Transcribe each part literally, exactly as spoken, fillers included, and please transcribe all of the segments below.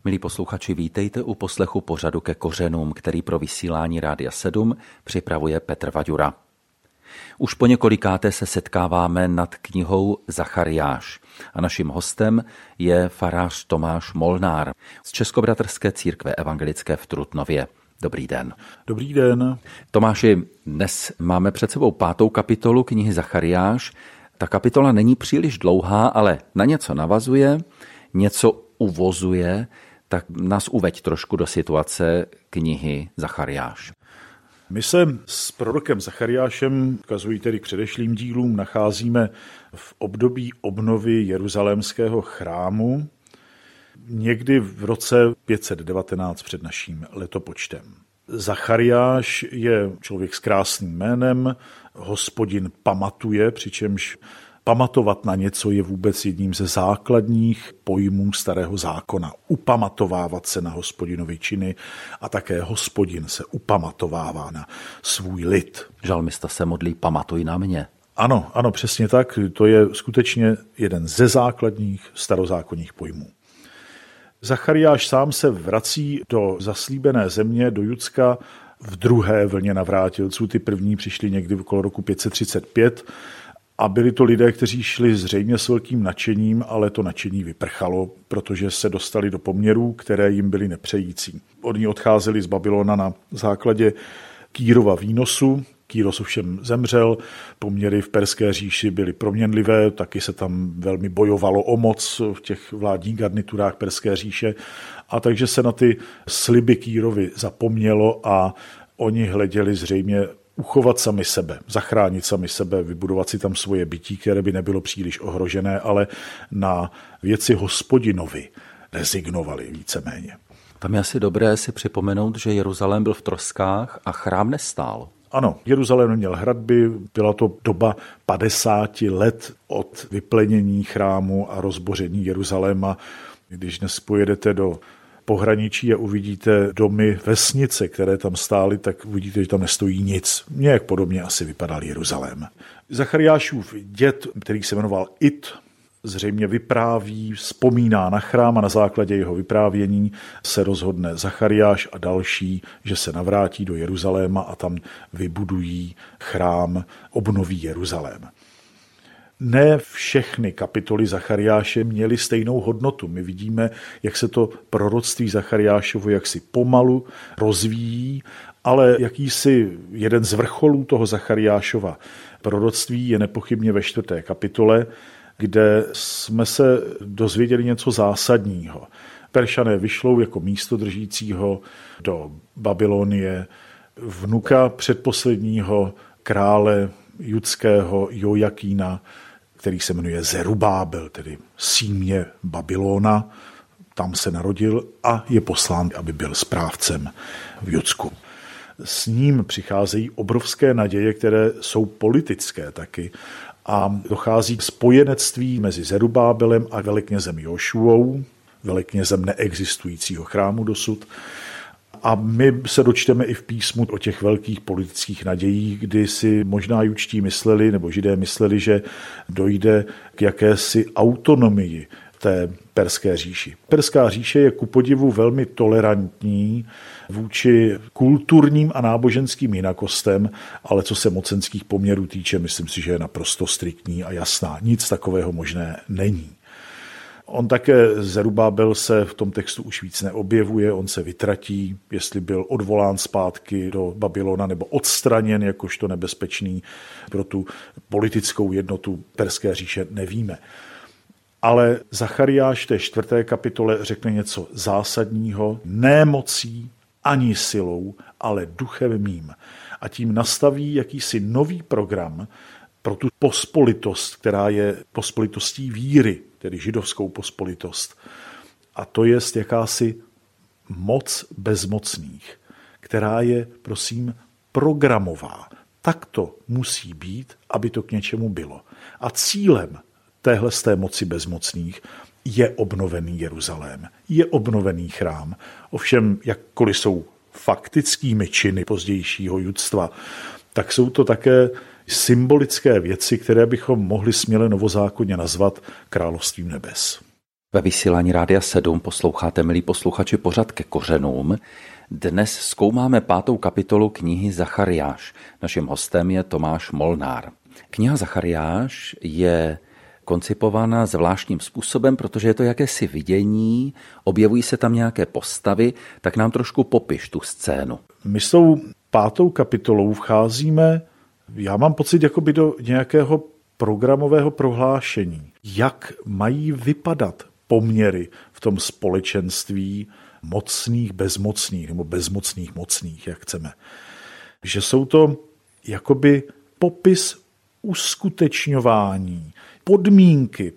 Milí posluchači, vítejte u poslechu pořadu Ke kořenům, který pro vysílání Rádia sedm připravuje Petr Vaďura. Už po několikáté se setkáváme nad knihou Zachariáš a naším hostem je farář Tomáš Molnár z Českobratrské církve evangelické v Trutnově. Dobrý den. Dobrý den. Tomáši, dnes máme před sebou pátou kapitolu knihy Zachariáš. Ta kapitola není příliš dlouhá, ale na něco navazuje, něco uvozuje, tak nás uveď trošku do situace knihy Zachariáš. My se s prorokem Zachariášem, ukazují tedy k předešlým dílům, nacházíme v období obnovy jeruzalémského chrámu, někdy v roce pět set devatenáct před naším letopočtem. Zachariáš je člověk s krásným jménem, Hospodin pamatuje, přičemž pamatovat na něco je vůbec jedním ze základních pojmů Starého zákona. Upamatovávat se na Hospodinovi činy a také Hospodin se upamatovává na svůj lid. Žalmista se modlí, pamatuj na mě. Ano, ano, přesně tak. To je skutečně jeden ze základních starozákonních pojmů. Zachariáš sám se vrací do zaslíbené země, do Judska, v druhé vlně navrátilců. Ty první přišli někdy okolo roku pět set třicet pět a byli to lidé, kteří šli zřejmě s velkým nadšením, ale to nadšení vyprchalo, protože se dostali do poměrů, které jim byly nepřející. Oni odcházeli z Babylona na základě Kýrova výnosu. Kýros ovšem zemřel, poměry v Perské říši byly proměnlivé, taky se tam velmi bojovalo o moc v těch vládních garniturách Perské říše, a takže se na ty sliby Kýrovi zapomnělo a oni hleděli zřejmě uchovat sami sebe, zachránit sami sebe, vybudovat si tam svoje bytí, které by nebylo příliš ohrožené, ale na věci Hospodinovi rezignovali víceméně. Tam je asi dobré si připomenout, že Jeruzalém byl v troskách a chrám nestál. Ano, Jeruzalém neměl hradby, byla to doba padesáti let od vyplenění chrámu a rozboření Jeruzaléma. Když dnes pojedete do pohraničí a uvidíte domy, vesnice, které tam stály, tak uvidíte, že tam nestojí nic. Nějak podobně asi vypadal Jeruzalém. Zachariášův děd, který se jmenoval It, zřejmě vypráví, vzpomíná na chrám a na základě jeho vyprávění se rozhodne Zachariáš a další, že se navrátí do Jeruzaléma a tam vybudují chrám, obnoví Jeruzalém. Ne všechny kapitoly Zachariáše měly stejnou hodnotu. My vidíme, jak se to proroctví Zachariášovo jaksi pomalu rozvíjí, ale jakýsi jeden z vrcholů toho Zachariášova proroctví je nepochybně ve čtvrté kapitole, kde jsme se dozvěděli něco zásadního. Peršané vyšlou jako místodržícího do Babylonie vnuka předposledního krále judského Jojakína, který se jmenuje Zerubábel, tedy símě Babylona. Tam se narodil a je poslán, aby byl správcem v Judsku. S ním přicházejí obrovské naděje, které jsou politické taky, a dochází k spojenectví mezi Zerubábelem a veleknězem Jošuou, veleknězem neexistujícího chrámu dosud. A my se dočteme i v písmu o těch velkých politických nadějích, kdy si možná judští mysleli, nebo Židé mysleli, že dojde k jakési autonomii té Perské říši. Perská říše je ku podivu velmi tolerantní vůči kulturním a náboženským jinakostem, ale co se mocenských poměrů týče, myslím si, že je naprosto striktní a jasná. Nic takového možné není. On také, Zerubábel, se v tom textu už víc neobjevuje, on se vytratí, jestli byl odvolán zpátky do Babylona nebo odstraněn jakožto nebezpečný pro tu politickou jednotu Perské říše, nevíme. Ale Zachariáš v té čtvrté kapitole řekne něco zásadního, ne mocí ani silou, ale duchem mým. A tím nastaví jakýsi nový program pro tu pospolitost, která je pospolitostí víry, tedy židovskou pospolitost. A to je jakási moc bezmocných, která je, prosím, programová. Tak to musí být, aby to k něčemu bylo. A cílem téhle z té moci bezmocných je obnovený Jeruzalém, je obnovený chrám. Ovšem, jakkoliv jsou faktickými činy pozdějšího judstva, tak jsou to také symbolické věci, které bychom mohli směle novozákonně nazvat královstvím nebes. Ve vysílání Rádia sedm posloucháte, milí posluchači, pořad Ke kořenům. Dnes zkoumáme pátou kapitolu knihy Zachariáš. Naším hostem je Tomáš Molnár. Kniha Zachariáš je koncipována zvláštním způsobem, protože je to jakési vidění, objevují se tam nějaké postavy, tak nám trošku popiš tu scénu. My s tou pátou kapitolou vcházíme, já mám pocit, jakoby do nějakého programového prohlášení. Jak mají vypadat poměry v tom společenství mocných, bezmocných, nebo bezmocných, mocných, jak chceme. Že jsou to jakoby popis uskutečňování, podmínky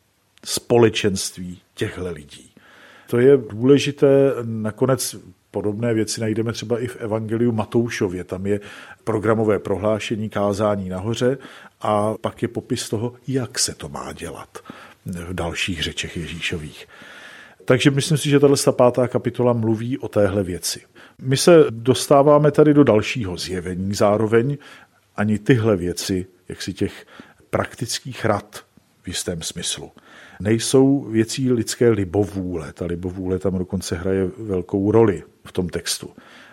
společenství těchto lidí. To je důležité, nakonec podobné věci najdeme třeba i v Evangeliu Matoušově. Tam je programové prohlášení, kázání nahoře a pak je popis toho, jak se to má dělat v dalších řečech Ježíšových. Takže myslím si, že tato pátá kapitola mluví o téhle věci. My se dostáváme tady do dalšího zjevení zároveň. Ani tyhle věci, jak si těch praktických rad v jistém smyslu, nejsou věcí lidské libovůle. Ta libovůle tam dokonce hraje velkou roli v tom textu.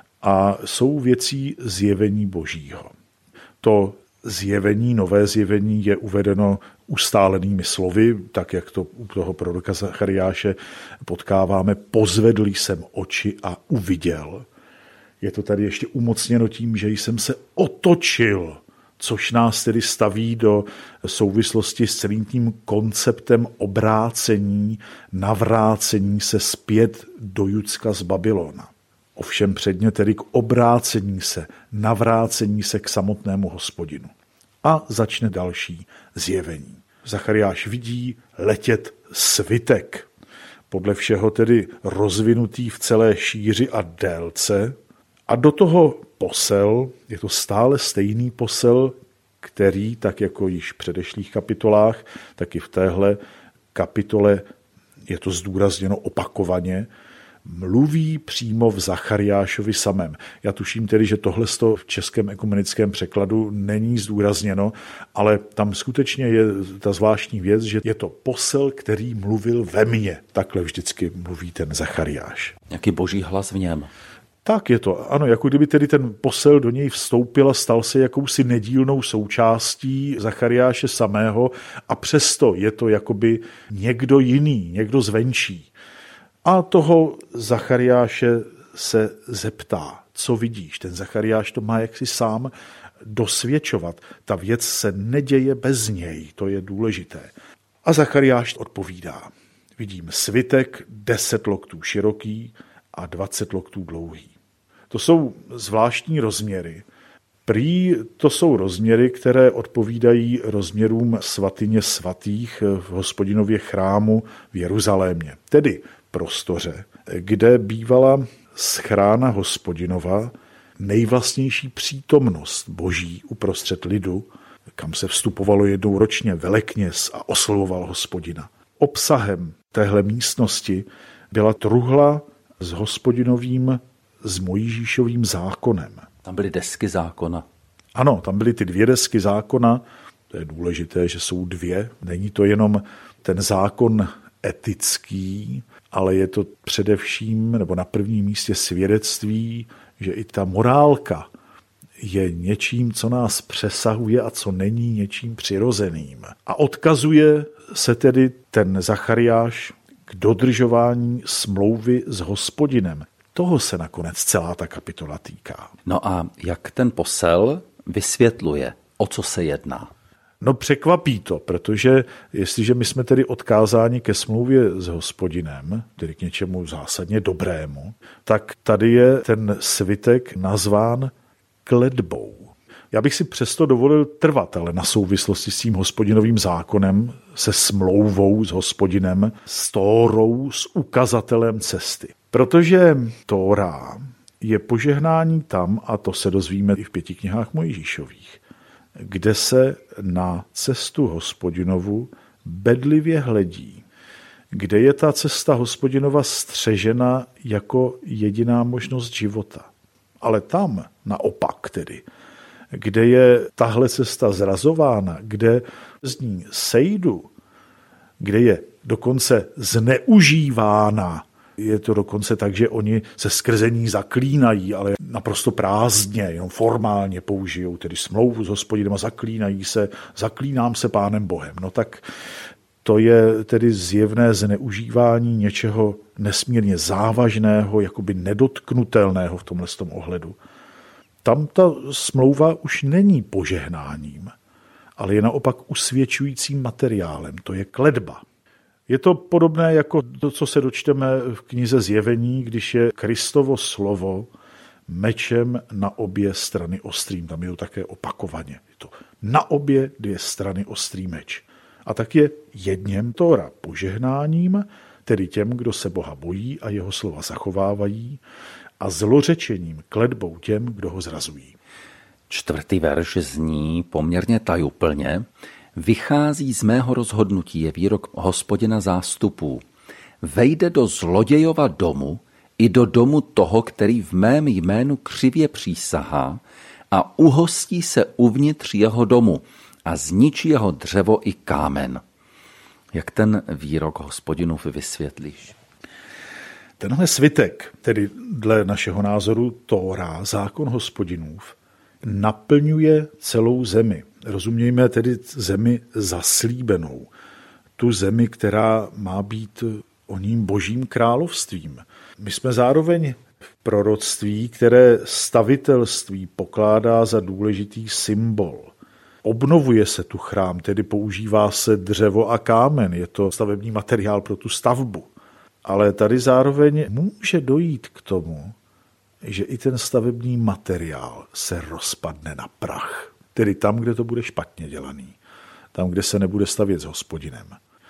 A jsou věcí zjevení Božího. To zjevení, nové zjevení je uvedeno ustálenými slovy, tak jak to u toho proroka Zachariáše potkáváme. Pozvedl jsem oči a uviděl. Je to tady ještě umocněno tím, že jsem se otočil, což nás tedy staví do souvislosti s celým tím konceptem obrácení, navrácení se zpět do Judska z Babylona. Ovšem předně tedy k obrácení se, navrácení se k samotnému Hospodinu. A začne další zjevení. Zachariáš vidí letět svitek, podle všeho tedy rozvinutý v celé šíři a délce, a do toho posel, je to stále stejný posel, který, tak jako již v předešlých kapitolách, tak i v téhle kapitole je to zdůrazněno opakovaně, mluví přímo v Zachariášovi samém. Já tuším tedy, že tohle v českém ekumenickém překladu není zdůrazněno, ale tam skutečně je ta zvláštní věc, že je to posel, který mluvil ve mně. Takhle vždycky mluví ten Zachariáš. Jaký boží hlas v něm? Tak je to, ano, jako kdyby tedy ten posel do něj vstoupil a stal se jakousi nedílnou součástí Zachariáše samého a přesto je to jakoby někdo jiný, někdo zvenčí. A toho Zachariáše se zeptá, co vidíš. Ten Zachariáš to má jaksi sám dosvědčovat. Ta věc se neděje bez něj, to je důležité. A Zachariáš odpovídá. Vidím svitek deset loktů široký a dvacet loktů dlouhý. To jsou zvláštní rozměry. Prý to jsou rozměry, které odpovídají rozměrům svatyně svatých v Hospodinově chrámu v Jeruzalémě. Tedy prostoře, kde bývala schrána Hospodinova, nejvlastnější přítomnost Boží uprostřed lidu, kam se vstupovalo jednou ročně velekněz a oslovoval Hospodina. Obsahem téhle místnosti byla truhla s Hospodinovým, s Mojžíšovým zákonem. Tam byly desky zákona. Ano, tam byly ty dvě desky zákona. To je důležité, že jsou dvě. Není to jenom ten zákon etický, ale je to především, nebo na prvním místě svědectví, že i ta morálka je něčím, co nás přesahuje a co není něčím přirozeným. A odkazuje se tedy ten Zachariáš k dodržování smlouvy s Hospodinem. Toho se nakonec celá ta kapitola týká. No a jak ten posel vysvětluje, o co se jedná? No překvapí to, protože jestliže my jsme tedy odkázáni ke smlouvě s Hospodinem, tedy k něčemu zásadně dobrému, tak tady je ten svitek nazván kletbou. Já bych si přesto dovolil trvat, ale na souvislosti s tím Hospodinovým zákonem, se smlouvou s Hospodinem, s Tórou, s ukazatelem cesty. Protože Tóra je požehnání tam, a to se dozvíme i v pěti knihách Mojžíšových, kde se na cestu Hospodinovu bedlivě hledí, kde je ta cesta Hospodinova střežena jako jediná možnost života. Ale tam naopak tedy, kde je tahle cesta zrazována, kde z ní sejdu, kde je dokonce zneužívána. Je to dokonce tak, že oni se skrze ní zaklínají, ale naprosto prázdně, jenom formálně použijou tedy smlouvu s Hospodinem a zaklínají se, zaklínám se Pánem Bohem. No tak to je tedy zjevné zneužívání něčeho nesmírně závažného, jakoby nedotknutelného v tomhle tom ohledu. Tam ta smlouva už není požehnáním, ale je naopak usvědčujícím materiálem, to je kletba. Je to podobné jako to, co se dočteme v knize Zjevení, když je Kristovo slovo mečem na obě strany ostrým. Tam je to také opakovaně. Je to na obě dvě strany ostrý meč. A tak je jedněm Tóra požehnáním, tedy těm, kdo se Boha bojí a jeho slova zachovávají, a zlořečením, kletbou těm, kdo ho zrazují. Čtvrtý verš zní poměrně tajuplně. Vychází z mého rozhodnutí, je výrok Hospodina zástupů. Vejde do zlodějova domu i do domu toho, který v mém jménu křivě přísahá, a uhostí se uvnitř jeho domu a zničí jeho dřevo i kámen. Jak ten výrok Hospodinův vysvětlíš? Tenhle svitek, tedy dle našeho názoru Tóra, zákon Hospodinův, naplňuje celou zemi. Rozumějme tedy zemi zaslíbenou. Tu zemi, která má být oním božím královstvím. My jsme zároveň v proroctví, které stavitelství pokládá za důležitý symbol. Obnovuje se tu chrám, tedy používá se dřevo a kámen. Je to stavební materiál pro tu stavbu. Ale tady zároveň může dojít k tomu, že i ten stavební materiál se rozpadne na prach. Tedy tam, kde to bude špatně dělaný. Tam, kde se nebude stavět s Hospodinem.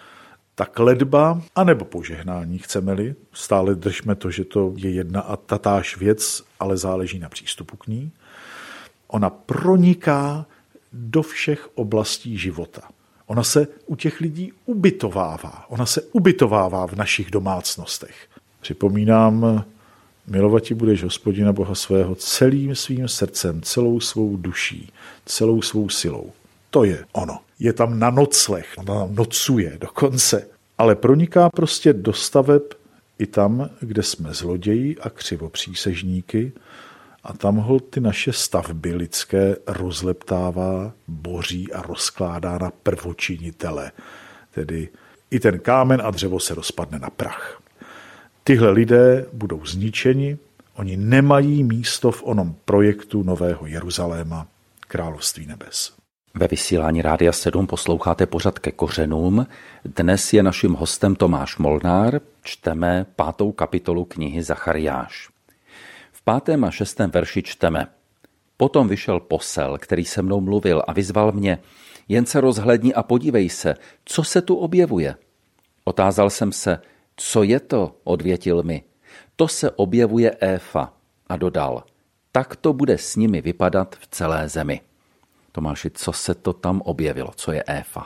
Ta kletba, anebo požehnání, chceme-li, stále držme to, že to je jedna a tatáž věc, ale záleží na přístupu k ní. Ona proniká do všech oblastí života. Ona se u těch lidí ubytovává. Ona se ubytovává v našich domácnostech. Připomínám, milovati budeš Hospodina Boha svého celým svým srdcem, celou svou duší, celou svou silou. To je ono. Je tam na nocleh, ona tam nocuje dokonce. Ale proniká prostě do staveb i tam, kde jsme zloději a křivopřísežníky, a tam ho ty naše stavby lidské rozleptává, boří a rozkládá na prvočinitele. Tedy i ten kámen a dřevo se rozpadne na prach. Tyhle lidé budou zničeni, oni nemají místo v onom projektu Nového Jeruzaléma, Království nebes. Ve vysílání Rádia sedm posloucháte pořad Ke kořenům. Dnes je naším hostem Tomáš Molnár. Čteme pátou kapitolu knihy Zachariáš. V pátém a šestém verši čteme. Potom vyšel posel, který se mnou mluvil, a vyzval mě, jen se rozhlédni a podívej se, co se tu objevuje. Otázal jsem se, co je to, odvětil mi. To se objevuje Éfa, a dodal, tak to bude s nimi vypadat v celé zemi. Tomáši, co se to tam objevilo? Co je Éfa?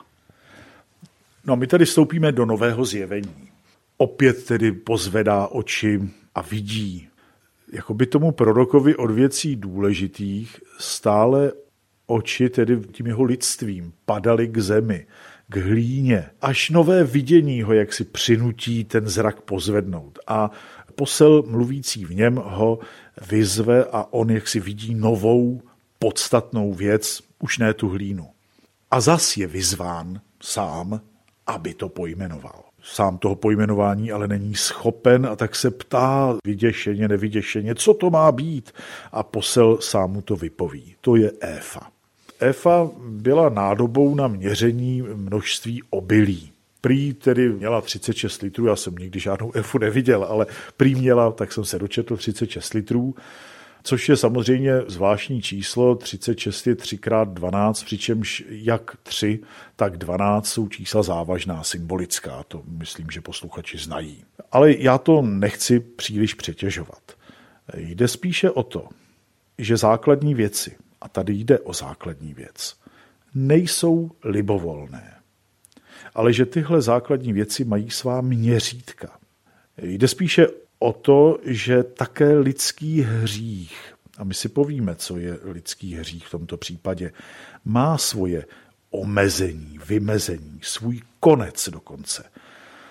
No, my tady vstoupíme do nového zjevení. Opět tedy pozvedá oči a vidí. Jakoby tomu prorokovi od věcí důležitých stále oči, tedy tím jeho lidstvím, padaly k zemi, k hlíně. Až nové vidění ho jaksi přinutí ten zrak pozvednout. A posel mluvící v něm ho vyzve a on jaksi vidí novou podstatnou věc, už ne tu hlínu. A zas je vyzván sám, aby to pojmenoval. Sám toho pojmenování ale není schopen a tak se ptá vyděšeně, nevyděšeně, co to má být, a posel sám mu to vypoví. To je Éfa. Éfa byla nádobou na měření množství obilí. Prý tedy měla třicet šest litrů, já jsem nikdy žádnou Éfu neviděl, ale prý měla, tak jsem se dočetl, třicet šest litrů, což je samozřejmě zvláštní číslo, třicet šest je tři krát dvanáct, přičemž jak tři, tak dvanáct jsou čísla závažná, symbolická, to myslím, že posluchači znají. Ale já to nechci příliš přetěžovat. Jde spíše o to, že základní věci, a tady jde o základní věc, nejsou libovolné, ale že tyhle základní věci mají svá měřítka. Jde spíše o to, že také lidský hřích, a my si povíme, co je lidský hřích v tomto případě, má svoje omezení, vymezení, svůj konec dokonce.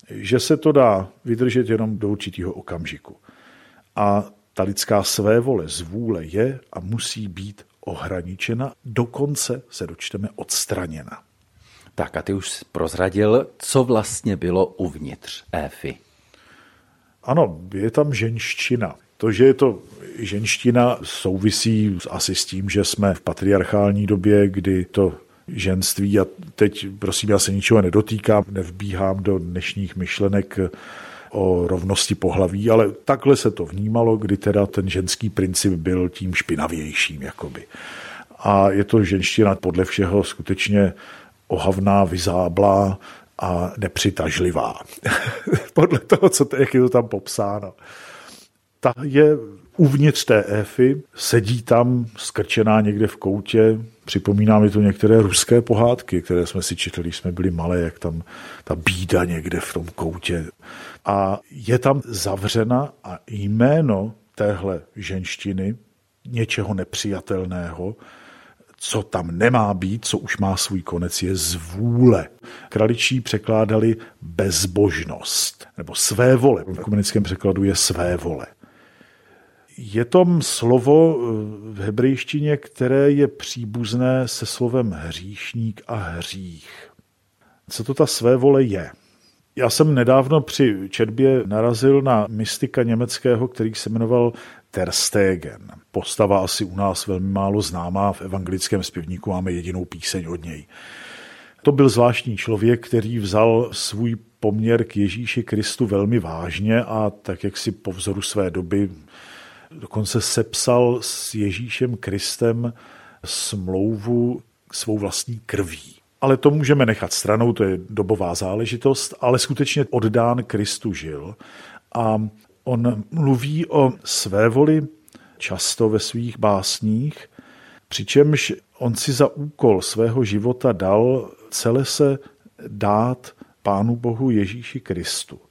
že se to dá vydržet jenom do určitého okamžiku. A ta lidská svévole, zvůle je a musí být ohraničena, dokonce se dočteme odstraněna. Tak a ty už prozradil, co vlastně bylo uvnitř Éfy. Ano, je tam ženština. To, že je to ženština, souvisí asi s tím, že jsme v patriarchální době, kdy to ženství, a teď prosím, já se ničeho nedotýkám, nevbíhám do dnešních myšlenek o rovnosti pohlaví, ale takhle se to vnímalo, kdy teda ten ženský princip byl tím špinavějším, jakoby. A je to ženština podle všeho skutečně ohavná, vyzáblá a nepřitažlivá. Podle toho, co to, jak je to tam popsáno. Ta je uvnitř té Éfy, sedí tam skrčená někde v koutě. Připomíná mi to některé ruské pohádky, které jsme si četli, když jsme byli malé, jak tam ta bída někde v tom koutě. A je tam zavřena a jméno téhle ženštiny, něčeho nepřijatelného, co tam nemá být, co už má svůj konec, je zvůle. Kraličí překládali bezbožnost, nebo svévole. V ekumenickém překladu je svévole. Je tam slovo v hebrejštině, které je příbuzné se slovem hříšník a hřích. Co to ta svévole je? Já jsem nedávno při četbě narazil na mystika německého, který se jmenoval Ter Stegen. Postava asi u nás velmi málo známá, v evangelickém zpěvníku máme jedinou píseň od něj. To byl zvláštní člověk, který vzal svůj poměr k Ježíši Kristu velmi vážně a tak, jak si po vzoru své doby dokonce sepsal s Ježíšem Kristem smlouvu svou vlastní krví. Ale to můžeme nechat stranou, to je dobová záležitost, ale skutečně oddán Kristu žil. A on mluví o svévoli často ve svých básních, přičemž on si za úkol svého života dal celé se dát Pánu Bohu Ježíši Kristu.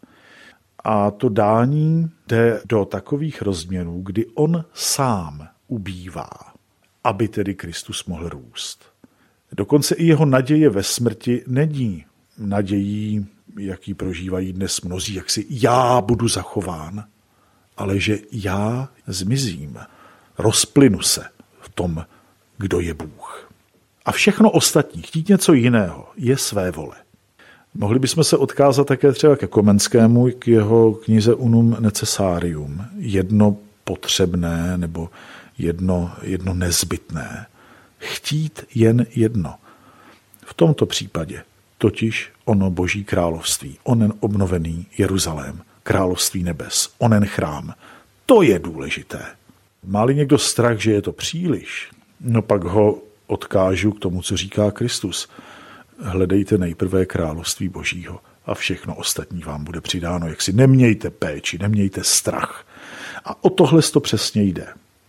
A to dání jde do takových rozměrů, kdy on sám ubývá, aby tedy Kristus mohl růst. Dokonce i jeho naděje ve smrti není nadějí, jaký prožívají dnes mnozí, jak si já budu zachován, ale že já zmizím, rozplynu se v tom, kdo je Bůh. A všechno ostatní, chtít něco jiného, je své vole. Mohli bychom se odkázat také třeba ke Komenskému, k jeho knize Unum necessarium, jedno potřebné nebo jedno, jedno nezbytné. Chtít jen jedno. V tomto případě totiž ono Boží království, onen obnovený Jeruzalém, království nebes, onen chrám. To je důležité. Má-li někdo strach, že je to příliš, no pak ho odkážu k tomu, co říká Kristus. Hledejte nejprve království Božího a všechno ostatní vám bude přidáno. Jak si nemějte péči, nemějte strach. A o tohle to přesně jde.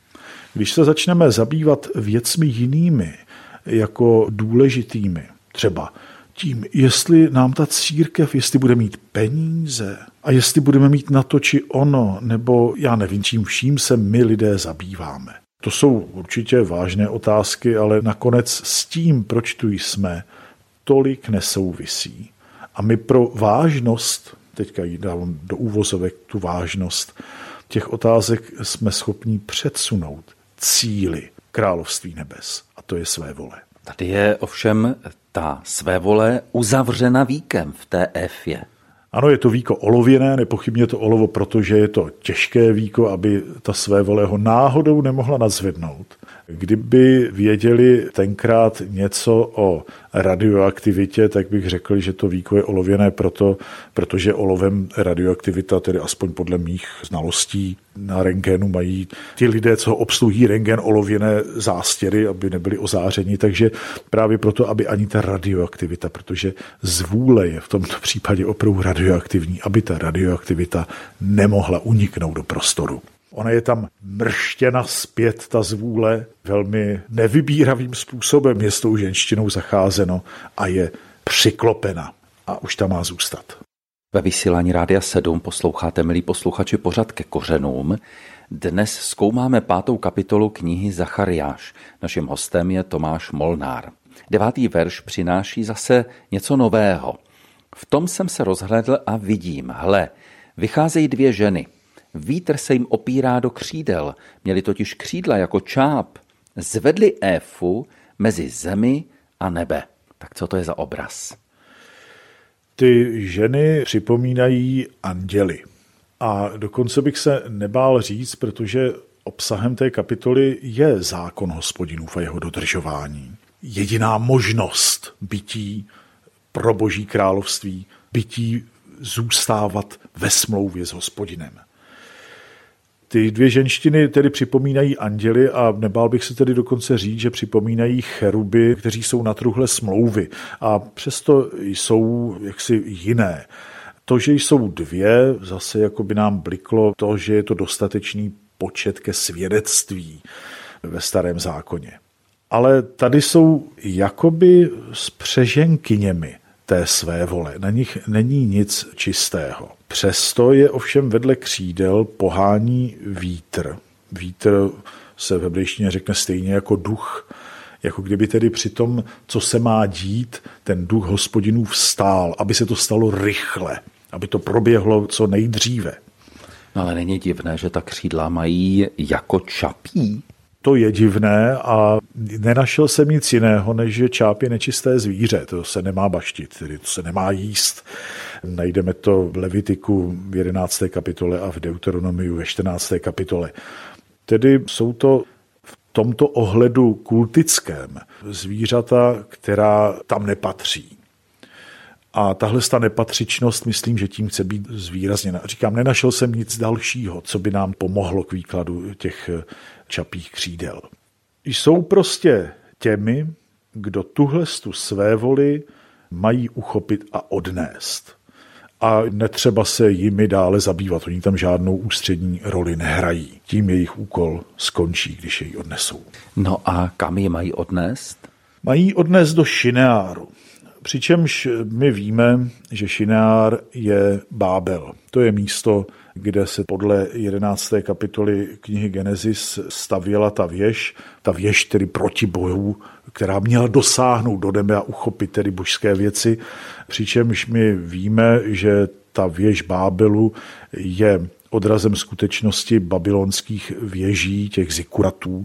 Když se začneme zabývat věcmi jinými, jako důležitými, třeba tím, jestli nám ta církev, jestli bude mít peníze a jestli budeme mít na to či ono, nebo já nevím, čím vším se my lidé zabýváme. To jsou určitě vážné otázky, ale nakonec s tím, proč tu jsme, tolik nesouvisí. A my pro vážnost, teďka jí dávám do úvozovek tu vážnost, těch otázek jsme schopni předsunout cíli království nebes. A to je své vole. Tady je ovšem ta své vole uzavřena víkem v té Éfě. Ano, je to víko olověné, nepochybně to olovo, protože je to těžké víko, aby ta své vole ho náhodou nemohla nadzvednout. Kdyby věděli tenkrát něco o radioaktivitě, tak bych řekl, že to víko je olověné proto, protože olovem radioaktivita, tedy aspoň podle mých znalostí na rentgenu, mají ti lidé, co obsluhují rentgen, olověné zástěry, aby nebyli ozářeni, takže právě proto, aby ani ta radioaktivita, protože zvůle je v tomto případě opravdu radioaktivní, aby ta radioaktivita nemohla uniknout do prostoru. Ona je tam mrštěna zpět, ta zvůle, velmi nevybíravým způsobem je s tou ženštinou zacházeno a je přiklopena a už tam má zůstat. Ve vysílání Rádia sedm posloucháte, milí posluchači, pořad Ke kořenům. Dnes zkoumáme pátou kapitolu knihy Zachariáš. Naším hostem je Tomáš Molnár. Devátý verš přináší zase něco nového. V tom jsem se rozhlédl a vidím, hle, vycházejí dvě ženy. Vítr se jim opírá do křídel, měli totiž křídla jako čáp. Zvedli éfu mezi zemi a nebe. Tak co to je za obraz? Ty ženy připomínají anděly. A dokonce bych se nebál říct, protože obsahem té kapitoly je zákon Hospodinův a jeho dodržování. Jediná možnost bytí pro Boží království, bytí zůstávat ve smlouvě s Hospodinem. Ty dvě ženštiny tedy připomínají anděly a nebál bych se tedy dokonce říct, že připomínají cheruby, kteří jsou na truhle smlouvy a přesto jsou jaksi jiné. To, že jsou dvě, zase jako by nám bliklo to, že je to dostatečný počet ke svědectví ve Starém zákoně. Ale tady jsou jakoby spřeženkyněmi té své vole. Na nich není nic čistého. Přesto je ovšem vedle křídel pohání vítr. Vítr se v hebrejštině řekne stejně jako duch. Jako kdyby tedy při tom, co se má dít, ten duch Hospodinův stál, aby se to stalo rychle, aby to proběhlo co nejdříve. No ale není divné, že ta křídla mají jako čapí? To je divné a nenašel jsem nic jiného, než že čáp je nečisté zvíře. To se nemá baštit, tedy to se nemá jíst. Najdeme to v Levitiku v jedenácté kapitole a v Deuteronomiu ve čtrnácté kapitole. Tedy jsou to v tomto ohledu kultickém zvířata, která tam nepatří. A tahle ta nepatřičnost, myslím, že tím chce být zvýrazněna. Říkám, nenašel jsem nic dalšího, co by nám pomohlo k výkladu těch čapích křídel. Jsou prostě těmi, kdo tuhle tu své voli mají uchopit a odnést. A netřeba se jimi dále zabývat, oni tam žádnou ústřední roli nehrají. Tím jejich úkol skončí, když jej odnesou. No a kam je mají odnést? Mají odnést do Šineáru. Přičemž my víme, že Šineár je Bábel. To je místo, kde se podle jedenácté kapitoly knihy Genesis stavěla ta věž, ta věž tedy proti Bohu, která měla dosáhnout do nebe a uchopit tedy božské věci. Přičemž my víme, že ta věž Bábelu je odrazem skutečnosti babylonských věží, těch zikuratů,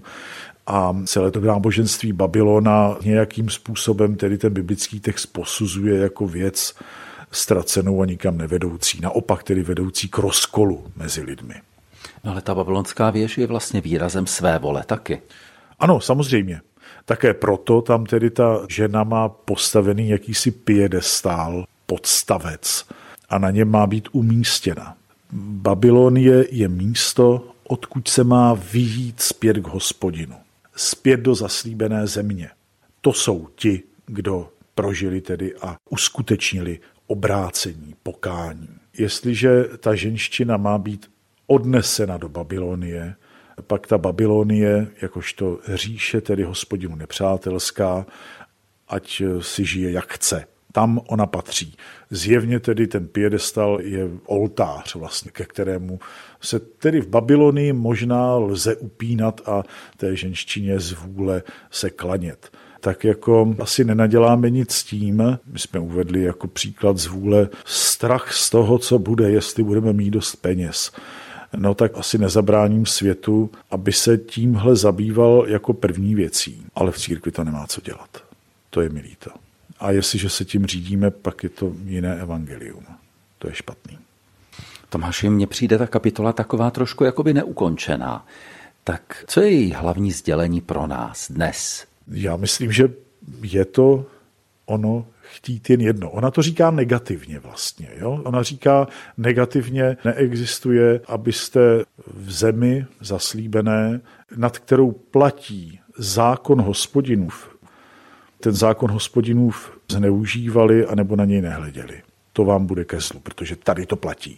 a celé to náboženství Babylona nějakým způsobem tedy ten biblický text posuzuje jako věc ztracenou a nikam nevedoucí. Naopak tedy vedoucí k rozkolu mezi lidmi. No ale ta babylonská věž je vlastně výrazem své vole taky. Ano, samozřejmě. Také proto tam tedy ta žena má postavený jakýsi piedestál, podstavec a na něm má být umístěna. Babylonie je místo, odkud se má vyjít zpět k Hospodinu. Zpět do zaslíbené země. To jsou ti, kdo prožili tedy a uskutečnili obrácení, pokání. Jestliže ta ženština má být odnesena do Babylonie, pak ta Babylonie, jakožto říše, tedy Hospodinu nepřátelská, ať si žije jak chce. Tam ona patří. Zjevně tedy ten piedestal je oltář, vlastně, ke kterému se tedy v Babylonii možná lze upínat a té ženštině z vůle se klanět. Tak jako asi nenaděláme nic s tím, my jsme uvedli jako příklad z vůle strach z toho, co bude, jestli budeme mít dost peněz. No tak asi nezabráním světu, aby se tímhle zabýval jako první věcí. Ale v církvi to nemá co dělat. To je mi líto. A jestliže se tím řídíme, pak je to jiné evangelium. To je špatný. Tomáši, mně přijde ta kapitola taková trošku jakoby neukončená. Tak co je její hlavní sdělení pro nás dnes? Já myslím, že je to ono chtít jen jedno. Ona to říká negativně vlastně. Jo? Ona říká negativně, neexistuje, abyste v zemi zaslíbené, nad kterou platí zákon Hospodinův, ten zákon Hospodinův zneužívali anebo na něj nehleděli. To vám bude ke zlu, protože tady to platí.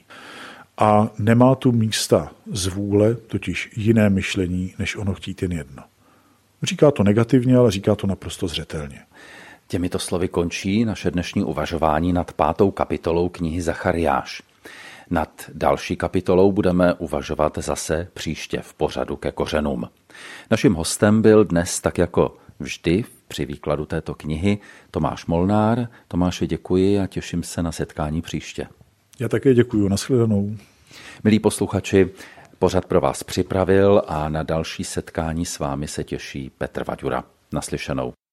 A nemá tu místa zvůle, totiž jiné myšlení, než ono chtít jen jedno. Říká to negativně, ale říká to naprosto zřetelně. Těmito slovy končí naše dnešní uvažování nad pátou kapitolou knihy Zachariáš. Nad další kapitolou budeme uvažovat zase příště v pořadu Ke kořenům. Naším hostem byl dnes tak jako vždy při výkladu této knihy Tomáš Molnár. Tomáši, děkuji a těším se na setkání příště. Já také děkuji, nashledanou. Milí posluchači, pořad pro vás připravil a na další setkání s vámi se těší Petr Vaďura. Naslyšenou.